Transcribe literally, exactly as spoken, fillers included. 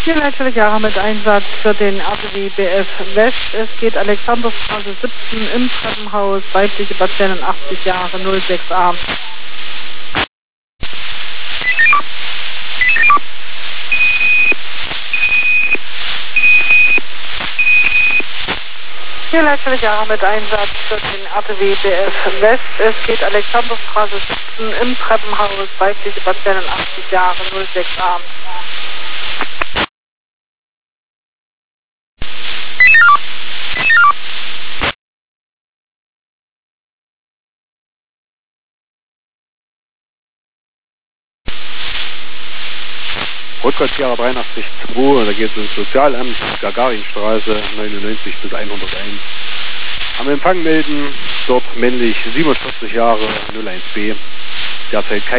Hier Leitstelle Jahre mit Einsatz für den R T W B F West. Es geht Alexanderstraße siebzehn im Treppenhaus, weibliche Patientin achtzig Jahre, null sechs A. Hier Leitstelle Jahre mit Einsatz für den R T W B F West. Es geht Alexanderstraße siebzehn im Treppenhaus, weibliche Patientin achtzig Jahre, null sechs A. Rückwärtsjahre dreiundachtzig zwei, da geht es ins Sozialamt, Gagarinstraße neunundneunzig bis hunderteins. Am Empfang melden, dort männlich siebenundvierzig Jahre, null eins B, derzeit kein